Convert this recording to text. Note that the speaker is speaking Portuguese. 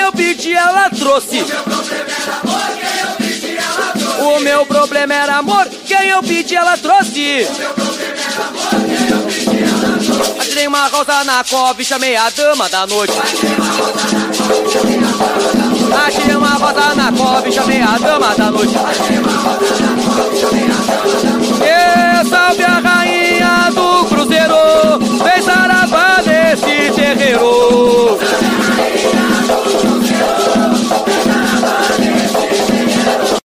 eu pedi ela trouxe. O meu problema era amor, quem eu pedi ela trouxe. Atirei uma rosa na cova e chamei a dama da noite. Atirei uma rosa na cova e chamei a dama da noite.